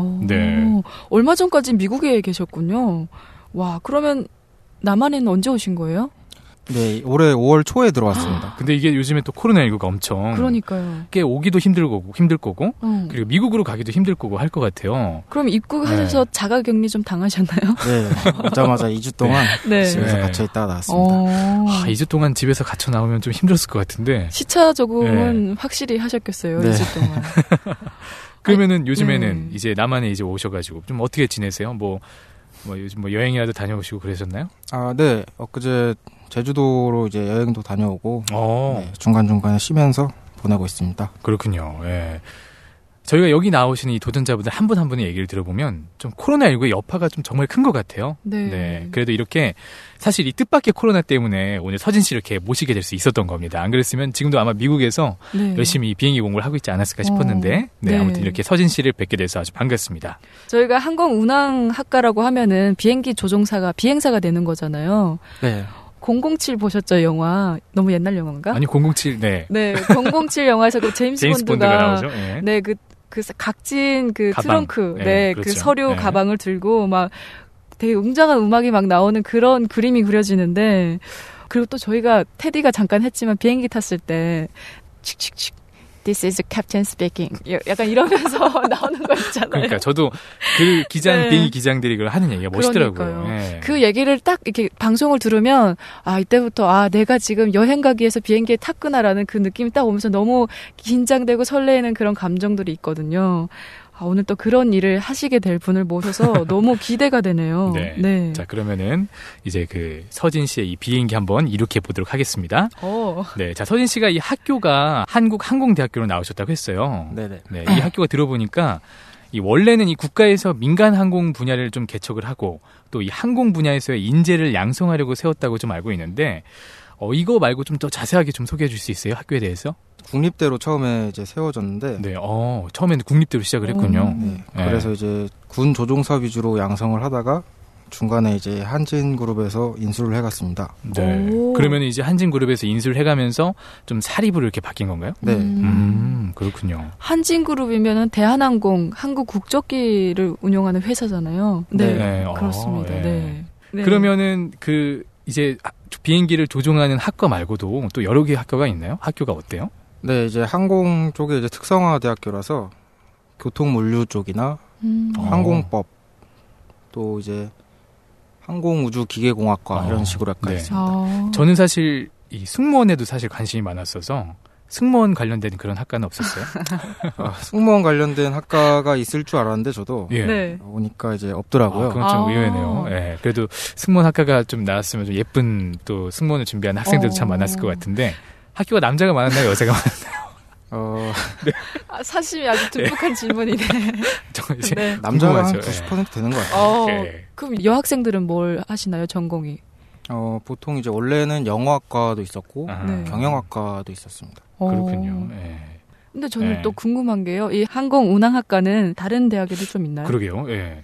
얼마 전까지 미국에 계셨군요. 와, 그러면 남한에는 언제 오신 거예요? 네, 올해 5월 초에 들어왔습니다. 근데 이게 요즘에 또 코로나19가 엄청. 그러니까요. 꽤 오기도 힘들 거고, 그리고 미국으로 가기도 힘들 거고 할 것 같아요. 그럼 입국하셔서 자가격리 좀 당하셨나요? 네, 오자마자 2주 동안 집에서 갇혀 있다가 나왔습니다. 2주 동안 집에서 갇혀 나오면 좀 힘들었을 것 같은데. 시차 적응은 확실히 하셨겠어요, 2주 동안. 그러면은 요즘에는 이제 남한에 이제 오셔가지고 좀 어떻게 지내세요? 요즘 여행이라도 다녀오시고 그러셨나요? 네, 엊그제 제주도로 이제 여행도 다녀오고 중간중간에 쉬면서 보내고 있습니다. 그렇군요. 예. 저희가 여기 나오시는 이 도전자분들 한 분 한 분의 얘기를 들어보면 좀 코로나19의 여파가 좀 정말 큰 것 같아요. 네. 그래도 이렇게 사실 이 뜻밖의 코로나 때문에 오늘 서진 씨 이렇게 모시게 될 수 있었던 겁니다. 안 그랬으면 지금도 아마 미국에서 열심히 비행기 공부를 하고 있지 않았을까 싶었는데 아무튼 이렇게 서진 씨를 뵙게 돼서 아주 반갑습니다. 저희가 항공운항학과라고 하면은 비행기 조종사가 비행사가 되는 거잖아요. 네. 007 보셨죠, 영화? 너무 옛날 영화인가? 아니, 007, 네. 007 영화에서 그 제임스 본드가 나오죠. 그 각진 그 가방. 트렁크, 그렇죠. 그 서류 가방을 들고 막 되게 웅장한 음악이 막 나오는 그런 그림이 그려지는데, 그리고 또 저희가 테디가 잠깐 했지만 비행기 탔을 때 칙칙칙 This is Captain speaking. 약간 이러면서 나오는 거 있잖아요. 그러니까 저도 그 비행기 기장들이 그걸 하는 얘기가 멋있더라고요. 그 얘기를 딱 이렇게 방송을 들으면 이때부터 내가 지금 여행 가기 위해서 비행기에 탔구나라는 그 느낌이 딱 오면서 너무 긴장되고 설레는 그런 감정들이 있거든요. 오늘 또 그런 일을 하시게 될 분을 모셔서 너무 기대가 되네요. 네. 자, 그러면은 이제 그 서진 씨의 이 비행기 한번 이룩해 보도록 하겠습니다. 네. 자, 서진 씨가 이 학교가 한국항공대학교로 나오셨다고 했어요. 네네. 네. 이 학교가 들어보니까 원래는 이 국가에서 민간 항공 분야를 좀 개척을 하고 또 이 항공 분야에서의 인재를 양성하려고 세웠다고 좀 알고 있는데 이거 말고 좀 더 자세하게 좀 소개해 줄 수 있어요? 학교에 대해서? 국립대로 처음에 이제 세워졌는데. 네, 처음에는 국립대로 시작을 했군요. 그래서 이제 군 조종사 위주로 양성을 하다가 중간에 이제 한진그룹에서 인수를 해갔습니다. 네. 그러면 이제 한진그룹에서 인수를 해가면서 좀 사립으로 이렇게 바뀐 건가요? 네. 그렇군요. 한진그룹이면은 대한항공 한국 국적기를 운영하는 회사잖아요. 네. 그렇습니다. 네. 그러면은 이제 비행기를 조종하는 학과 말고도 또 여러 개의 학교가 있나요? 학교가 어때요? 네, 이제 항공 쪽에 이제 특성화 대학교라서 교통물류 쪽이나 항공법 또 이제 항공우주기계공학과 이런 식으로 약간 있습니다. 저는 사실 이 승무원에도 사실 관심이 많았어서 승무원 관련된 그런 학과는 없었어요? 승무원 관련된 학과가 있을 줄 알았는데 저도 오니까 이제 없더라고요. 그건 좀 의외네요. 네, 그래도 승무원 학과가 좀 나왔으면 좀 예쁜 또 승무원을 준비하는 학생들도 참 많았을 것 같은데 학교가 남자가 많았나요? 여자가 많았나요? 네. 사심이 아주 듬뿍한 질문이네. 저 이제 네. 남자가 한 90% 되는 것 같아요. 그럼 여학생들은 뭘 하시나요, 전공이? 보통 이제 원래는 영어학과도 있었고 네. 경영학과도 있었습니다. 그렇군요. 근데 저는 또 궁금한 게요. 이 항공운항학과는 다른 대학에도 좀 있나요? 그러게요.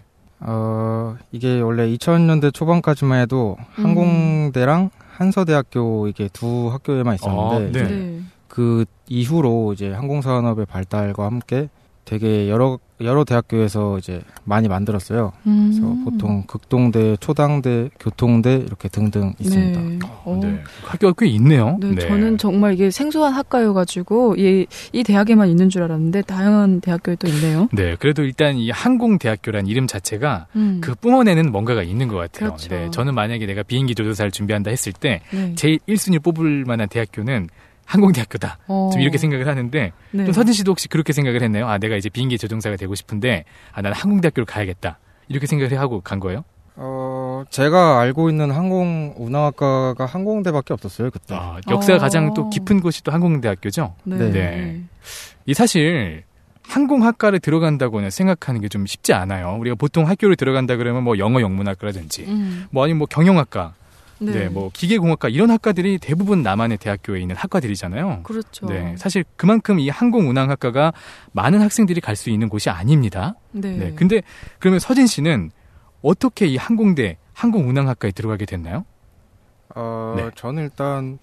이게 원래 2000년대 초반까지만 해도 항공대랑 한서대학교 이게 두 학교에만 있었는데 네. 그 이후로 이제 항공산업의 발달과 함께 되게 여러 대학교에서 이제 많이 만들었어요. 그래서 보통 극동대, 초당대, 교통대 이렇게 등등 있습니다. 네. 학교가 꽤 있네요. 네, 저는 정말 이게 생소한 학과여가지고 이 대학에만 있는 줄 알았는데 다양한 대학교에 또 있네요. 네, 그래도 일단 이 항공대학교란 이름 자체가 그 뿜어내는 뭔가가 있는 것 같아요. 그렇죠. 네, 저는 만약에 내가 비행기 조종사를 준비한다 했을 때 제일 1순위 뽑을 만한 대학교는 항공대학교다. 좀 이렇게 생각을 하는데 좀 서진 씨도 혹시 그렇게 생각을 했나요? 내가 이제 비행기 조종사가 되고 싶은데 나는 항공대학교를 가야겠다. 이렇게 생각을 하고 간 거예요? 제가 알고 있는 항공운항학과가 항공대밖에 없었어요, 그때. 역사가 가장 또 깊은 곳이 또 항공대학교죠? 네. 이 사실 항공학과를 들어간다고는 생각하는 게 좀 쉽지 않아요. 우리가 보통 학교를 들어간다 그러면 뭐 영어 영문학과라든지 뭐 아니면 뭐 경영학과 네, 뭐 기계공학과 이런 학과들이 대부분 남한의 대학교에 있는 학과들이잖아요. 그렇죠. 네, 사실 그만큼 이 항공운항학과가 많은 학생들이 갈 수 있는 곳이 아닙니다. 네. 근데 그러면 서진 씨는 어떻게 이 항공대, 항공운항학과에 들어가게 됐나요? 저는 일단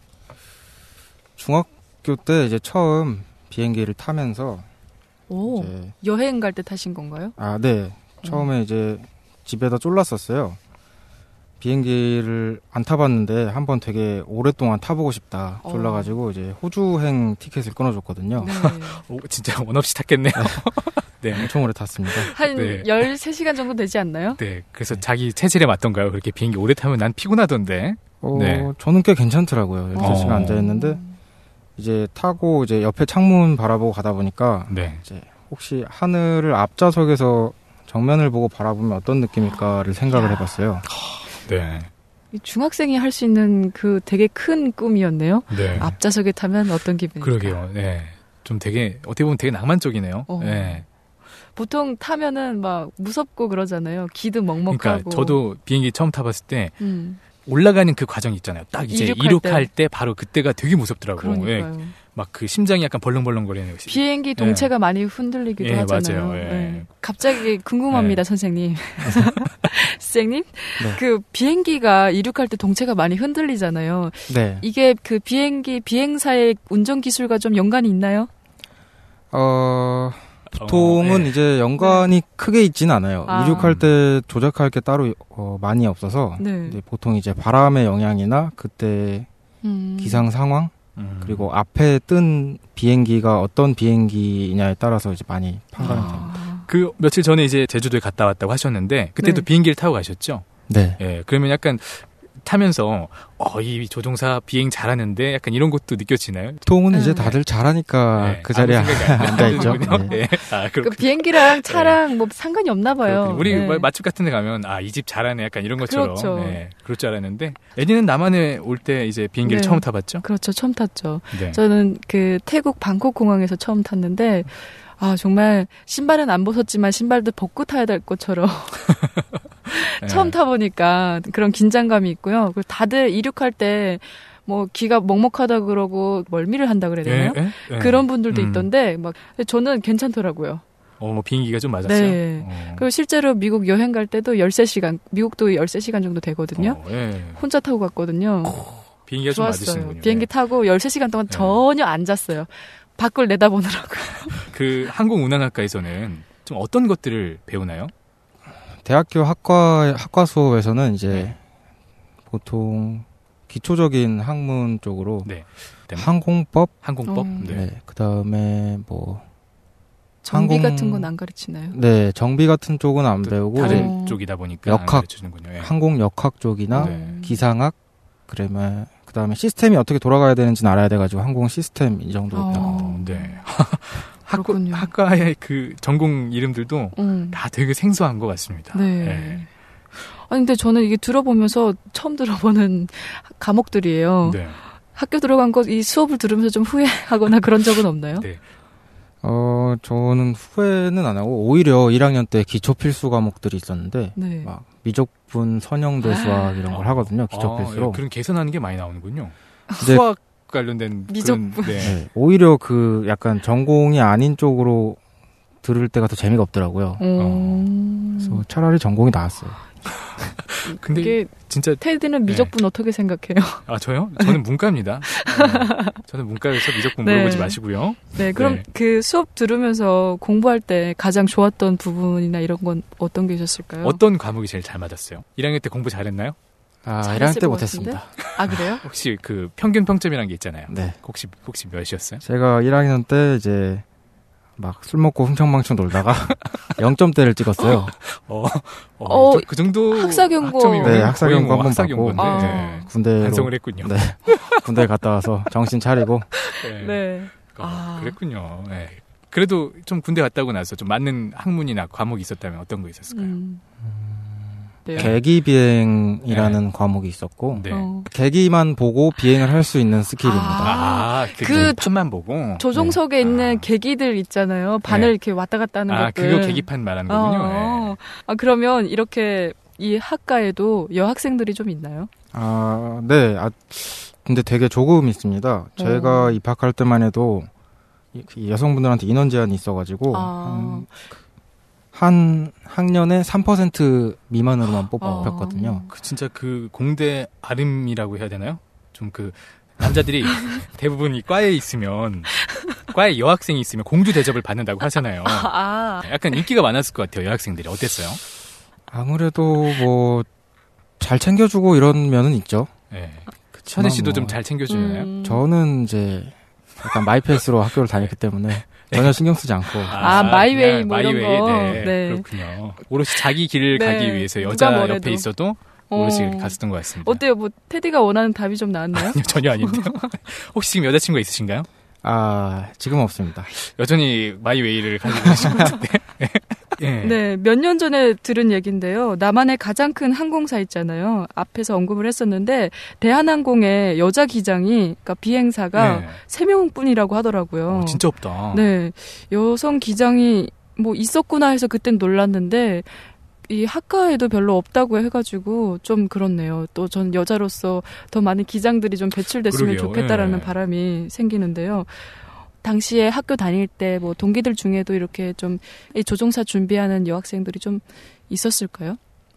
중학교 때 이제 처음 비행기를 타면서 이제 여행 갈 때 타신 건가요? 네. 처음에 이제 집에다 쫄랐었어요. 비행기를 안 타봤는데 한번 되게 오랫동안 타보고 싶다 졸라가지고 이제 호주행 티켓을 끊어줬거든요. 진짜 원 없이 탔겠네요. 네, 엄청 오래 탔습니다. 한 13시간 정도 되지 않나요? 네, 그래서 자기 체질에 맞던가요? 그렇게 비행기 오래 타면 난 피곤하던데. 저는 꽤 괜찮더라고요. 13시간 앉아있는데 이제 타고 이제 옆에 창문 바라보고 가다 보니까 이제 혹시 하늘을 앞좌석에서 정면을 보고 바라보면 어떤 느낌일까를 생각을 해봤어요. 네. 중학생이 할 수 있는 그 되게 큰 꿈이었네요. 네. 앞좌석에 타면 어떤 기분일까? 그러게요. 네. 좀 되게 어떻게 보면 되게 낭만적이네요. 네. 보통 타면은 막 무섭고 그러잖아요. 기도 먹먹하고. 그러니까 저도 비행기 처음 타봤을 때 올라가는 그 과정 있잖아요. 딱 이제 이륙할 때 바로 그때가 되게 무섭더라고요. 그러니까요. 막 그 심장이 약간 벌렁벌렁거리는 것이. 비행기 동체가 많이 흔들리기도 하잖아요. 맞아요. 갑자기 궁금합니다, 선생님. 선생님, 그 비행기가 이륙할 때 동체가 많이 흔들리잖아요. 네. 이게 그 비행사의 운전 기술과 좀 연관이 있나요? 보통은 이제 연관이 크게 있지는 않아요. 이륙할 때 조작할 게 따로 많이 없어서 보통 이제 바람의 영향이나 그때 기상 상황 그리고 앞에 뜬 비행기가 어떤 비행기냐에 따라서 이제 많이 판단이 됩니다. 그 며칠 전에 이제 제주도에 갔다 왔다고 하셨는데 그때도 비행기를 타고 가셨죠? 네. 그러면 약간 타면서 이 조종사 비행 잘하는데 약간 이런 것도 느껴지나요? 보통은 이제 다들 잘하니까 그 자리에 앉아있죠. 네. 그 비행기랑 차랑 뭐 상관이 없나 봐요. 우리 맛집 같은 데 가면 이 집 잘하네 약간 이런 것처럼 그렇죠. 그럴 줄 알았는데 애니는 남한에 올 때 이제 비행기를 처음 타봤죠? 그렇죠. 처음 탔죠. 저는 그 태국 방콕 공항에서 처음 탔는데 정말 신발은 안 벗었지만 신발도 벗고 타야 될 것처럼 처음 타보니까 그런 긴장감이 있고요. 그리고 다들 이륙할 때 뭐 귀가 먹먹하다 그러고 멀미를 한다 그래야 되나요? 그런 분들도 있던데 막 저는 괜찮더라고요. 뭐 비행기가 좀 맞았어요? 네. 그리고 실제로 미국 여행 갈 때도 13시간, 미국도 13시간 정도 되거든요. 혼자 타고 갔거든요. 비행기가 좀 맞으시는군요. 비행기 타고 13시간 동안 전혀 안 잤어요. 밖을 내다보느라고. 그 항공운항학과에서는 좀 어떤 것들을 배우나요? 대학교 학과 수업에서는 이제 보통 기초적인 학문 쪽으로 항공법, 그다음에 뭐 정비 같은 건 안 가르치나요? 네, 정비 같은 쪽은 안 배우고 다른 쪽이다 보니까 역학, 항공 역학 쪽이나 기상학, 그다음에 시스템이 어떻게 돌아가야 되는지는 알아야 돼가지고 항공 시스템 이 정도. 네. 학과의 그 전공 이름들도 다 되게 생소한 것 같습니다. 네. 아니 근데 저는 이게 들어보면서 처음 들어보는 과목들이에요. 학교 들어간 거 이 수업을 들으면서 좀 후회하거나 그런 적은 없나요? 네. 저는 후회는 안 하고 오히려 1학년 때 기초 필수 과목들이 있었는데 네. 막 미적분, 선형대 수학 이런 걸 하거든요. 기초 필수로. 예, 그런 계산하는 게 많이 나오는군요. 이제 수학 관련된 미적분. 그런, 네. 오히려 그 약간 전공이 아닌 쪽으로 들을 때가 더 재미가 없더라고요. 그래서 차라리 전공이 나았어요. 근데 이게 진짜 테디는 미적분 어떻게 생각해요? 아, 저요? 저는 문과입니다. 저는 문과에서 미적분 물어보지 마시고요. 네, 그럼 그 수업 들으면서 공부할 때 가장 좋았던 부분이나 이런 건 어떤 게 있었을까요? 어떤 과목이 제일 잘 맞았어요? 1학년 때 공부 잘했나요? 1학년 때 못했습니다. 아, 그래요? 혹시 그 평균 평점이라는 게 있잖아요. 네. 혹시 몇이었어요? 제가 1학년 때 이제 막 술 먹고 흥청망청 놀다가 0점대를 찍었어요. 그 정도 학사경고. 네, 학사경고 한번 받고 네. 군대로 반성을 했군요. 네. 군대 갔다 와서 정신 차리고. 네. 그랬군요. 네. 그래도 좀 군대 갔다 오고 나서 좀 맞는 학문이나 과목이 있었다면 어떤 거 있었을까요? 네. 계기 비행이라는 과목이 있었고 계기만 보고 비행을 할 수 있는 스킬입니다. 그 판만 보고 조종석에 있는 계기들 있잖아요. 바늘 이렇게 왔다 갔다 하는 것들. 그거 계기판 말하는 거군요. 그러면 이렇게 이 학과에도 여학생들이 좀 있나요? 네. 근데 되게 조금 있습니다. 제가 입학할 때만 해도 여성분들한테 인원 제한이 있어가지고 한 학년에 3% 미만으로만 뽑혔거든요. 진짜 그 공대 아름이라고 해야 되나요? 좀 그 남자들이 대부분 이 과에 있으면 과에 여학생이 있으면 공주 대접을 받는다고 하잖아요. 약간 인기가 많았을 것 같아요. 여학생들이 어땠어요? 아무래도 뭐 잘 챙겨주고 이런 면은 있죠. 네. 현우 씨도 좀 잘 챙겨주나요? 저는 이제 약간 마이페이스로 학교를 다녔기 때문에 전혀 신경 쓰지 않고. 마이웨이 뭐 이런 거. 네. 그렇군요. 오롯이 자기 길을 가기 위해서 여자 옆에 있어도 오롯이 갔었던 것 같습니다. 어때요? 뭐 테디가 원하는 답이 좀 나왔나요? 아니요, 전혀 아닌데요. 혹시 지금 여자친구가 있으신가요? 지금 없습니다. 여전히 마이웨이를 가지고 계신 것 같은데. 네, 몇 년 전에 들은 얘기인데요. 남한의 가장 큰 항공사 있잖아요. 앞에서 언급을 했었는데 대한항공의 여자 기장이, 그러니까 비행사가 3명뿐이라고 하더라고요. 진짜 없다. 네, 여성 기장이 뭐 있었구나 해서 그땐 놀랐는데 이 학과에도 별로 없다고 해가지고 좀 그렇네요. 또 전 여자로서 더 많은 기장들이 좀 배출됐으면 좋겠다라는 바람이 생기는데요. 당시에 학교 다닐 때 뭐 동기들 중에도 이렇게 좀 이 조종사 준비하는 여학생들이 좀 있었을까요?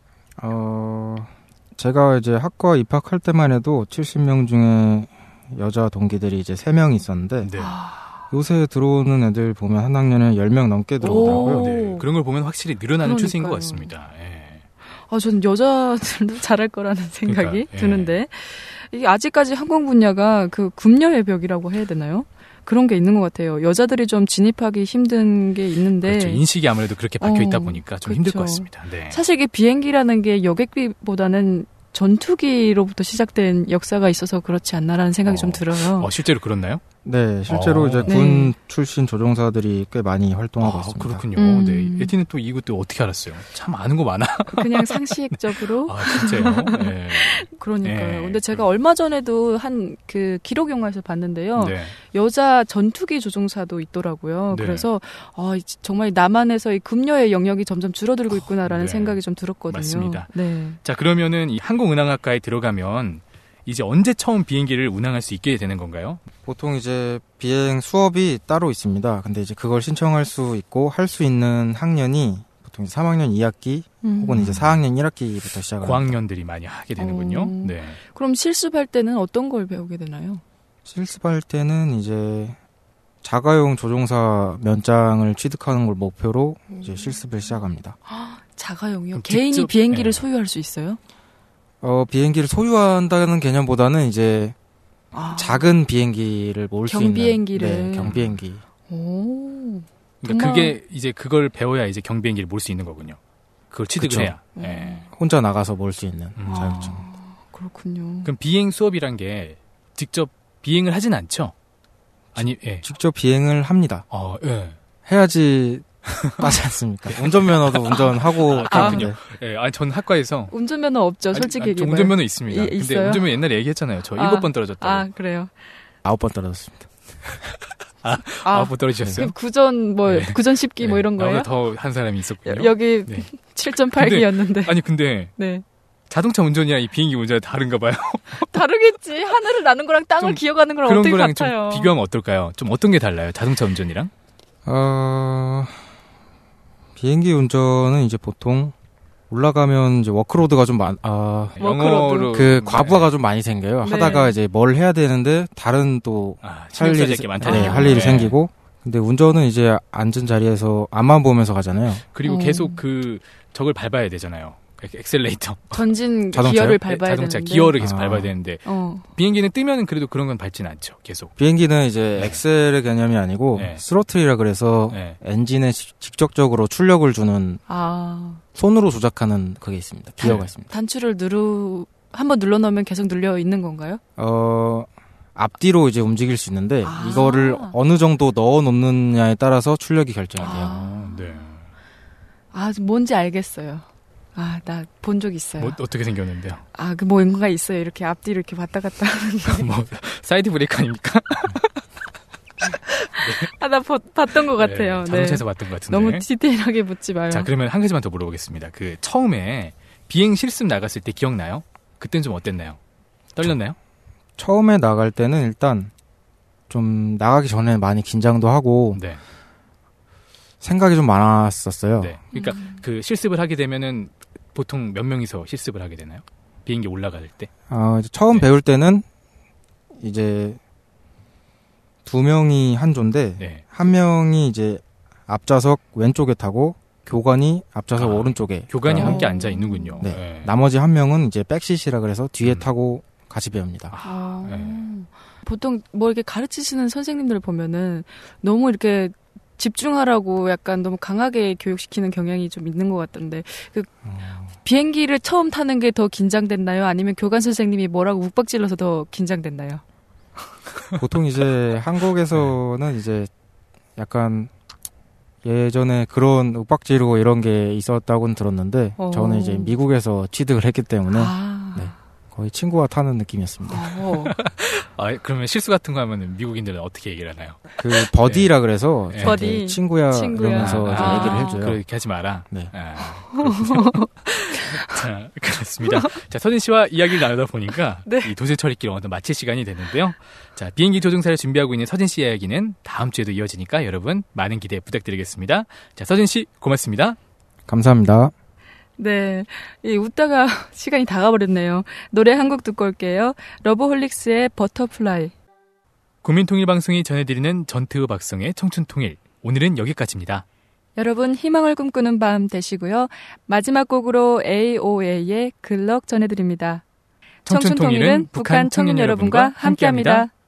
제가 이제 학과 입학할 때만 해도 70명 중에 여자 동기들이 이제 3명 있었는데 요새 들어오는 애들 보면 한 학년에 10명 넘게 들어오더라고요. 네. 그런 걸 보면 확실히 늘어나는 추세인 것 같습니다. 저는 여자들도 잘할 거라는 생각이 드는데 이게 아직까지 항공 분야가 그 금녀의 벽이라고 해야 되나요? 그런 게 있는 것 같아요. 여자들이 좀 진입하기 힘든 게 있는데. 그렇죠. 인식이 아무래도 그렇게 박혀 있다 보니까 좀 힘들 것 같습니다. 네. 사실 이게 비행기라는 게 여객비보다는 전투기로부터 시작된 역사가 있어서 그렇지 않나라는 생각이 좀 들어요. 실제로 그렇나요? 네, 실제로 이제 군 출신 조종사들이 꽤 많이 활동하고 있습니다. 그렇군요. 네, 에티는 또 이것도 어떻게 알았어요? 참 아는 거 많아. 그냥 상식적으로. 진짜요? 네. 그러니까요. 근데 제가 얼마 전에도 한 그 기록 영화에서 봤는데요. 여자 전투기 조종사도 있더라고요. 그래서 정말 남한에서 이 금녀의 영역이 점점 줄어들고 있구나라는 생각이 좀 들었거든요. 맞습니다. 네. 자, 그러면은 이 항공운항학과에 들어가면 이제 언제 처음 비행기를 운항할 수 있게 되는 건가요? 보통 이제 비행 수업이 따로 있습니다. 근데 이제 그걸 신청할 수 있고 할 수 있는 학년이 보통 3학년 2학기 혹은 이제 4학년 1학기부터 시작합니다. 고학년들이 많이 하게 되는군요. 네. 그럼 실습할 때는 어떤 걸 배우게 되나요? 실습할 때는 이제 자가용 조종사 면장을 취득하는 걸 목표로 이제 실습을 시작합니다. 자가용이요? 개인이 비행기를 소유할 수 있어요? 비행기를 소유한다는 개념보다는 이제 작은 비행기를 몰 수 있는 경비행기를. 경비행기. 그러니까 그게 이제 그걸 배워야 이제 경비행기를 몰 수 있는 거군요. 그걸 취득을 해야. 혼자 나가서 몰 수 있는 자격증. 그렇군요. 그럼 비행 수업이란 게 직접 비행을 하진 않죠? 직접 비행을 합니다. 해야지 따지 않습니까? 운전면허도 운전하고 그렇군요. 예, 아니 전 학과에서 운전면허 없죠, 솔직히. 저 운전면허 있습니다. 근데 있어요? 운전면허 옛날에 얘기했잖아요. 저 7번 떨어졌다고. 아, 그래요. 9번 떨어졌습니다. 9번 떨어지셨어요? 구전 구전 10기 뭐 이런 거예요? 더 한 사람이 있었군요. 여기 7.8기였는데. 아니 근데 네. 자동차 운전이랑 이 비행기 운전이 다른가 봐요. 다르겠지. 하늘을 나는 거랑 땅을 기어가는 거랑 어떻게 그런 같아요? 거랑 좀 비교하면 어떨까요? 좀 어떤 게 달라요? 자동차 운전이랑? 비행기 운전은 이제 보통 올라가면 이제 워크로드가 좀 영어로 과부하가 좀 많이 생겨요. 네. 하다가 이제 뭘 해야 되는데 다른 또 할 일이 생기고. 근데 운전은 이제 앉은 자리에서 앞만 보면서 가잖아요. 그리고 계속 저걸 밟아야 되잖아요. 엑셀레이터. 전진 기어를 밟아야 자동차 되는데. 기어를 계속 밟아야 되는데 비행기는 뜨면 그래도 그런 건 밟지는 않죠. 계속. 비행기는 이제 엑셀의 개념이 아니고 스로틀이라 그래서 엔진에 직접적으로 출력을 주는 손으로 조작하는 그게 있습니다. 기어가 있습니다. 단추를 한번 눌러 놓으면 계속 눌려 있는 건가요? 앞뒤로 이제 움직일 수 있는데 이거를 어느 정도 넣어 놓느냐에 따라서 출력이 결정이 돼요. 네. 뭔지 알겠어요. 나 본 적 있어요. 어떻게 생겼는데요? 뭔가 있어요. 이렇게 앞뒤로 이렇게 왔다 갔다 하는 거. 사이드 브레이크 아닙니까? 나 봤던 것 같아요. 네, 자동차에서 봤던 것 같은데. 너무 디테일하게 묻지 마요. 자, 그러면 한 가지만 더 물어보겠습니다. 처음에 비행 실습 나갔을 때 기억나요? 그때는 좀 어땠나요? 떨렸나요? 처음에 나갈 때는 일단 좀 나가기 전에 많이 긴장도 하고 생각이 좀 많았었어요. 네. 그러니까 그 실습을 하게 되면은 보통 몇 명이서 실습을 하게 되나요? 비행기 올라갈 때? 처음 배울 때는 이제 2명이 한 조인데 한 명이 이제 앞좌석 왼쪽에 타고 교관이 앞좌석 오른쪽에. 교관이 함께 앉아 있는군요. 네. 나머지 한 명은 이제 백시시라 그래서 뒤에 타고 같이 배웁니다. 보통 이렇게 가르치시는 선생님들을 보면은 너무 이렇게 집중하라고 약간 너무 강하게 교육시키는 경향이 좀 있는 것 같던데 비행기를 처음 타는 게 더 긴장됐나요? 아니면 교관 선생님이 뭐라고 욱박질러서 더 긴장됐나요? 보통 이제 한국에서는 이제 약간 예전에 그런 욱박지르고 이런 게 있었다고는 들었는데 저는 이제 미국에서 취득을 했기 때문에 거의 친구와 타는 느낌이었습니다. 그러면 실수 같은 거 하면 미국인들은 어떻게 얘기를 하나요? 버디라 그래서 버디. 친구야 이러면서 이제 얘기를 해줘요. 그렇게 하지 마라. 네. 자, 그렇습니다. 자, 서진 씨와 이야기를 나누다 보니까 이 도시처리길 어느 마칠 시간이 됐는데요. 자, 비행기 조종사를 준비하고 있는 서진 씨의 이야기는 다음 주에도 이어지니까 여러분 많은 기대 부탁드리겠습니다. 자, 서진 씨 고맙습니다. 감사합니다. 네. 웃다가 시간이 다 가버렸네요. 노래 한 곡 듣고 올게요. 러브홀릭스의 버터플라이. 국민통일방송이 전해드리는 전태우 박성의 청춘통일. 오늘은 여기까지입니다. 여러분 희망을 꿈꾸는 밤 되시고요. 마지막 곡으로 AOA의 글럭 전해드립니다. 청춘통일은 북한 청년 여러분과 함께합니다.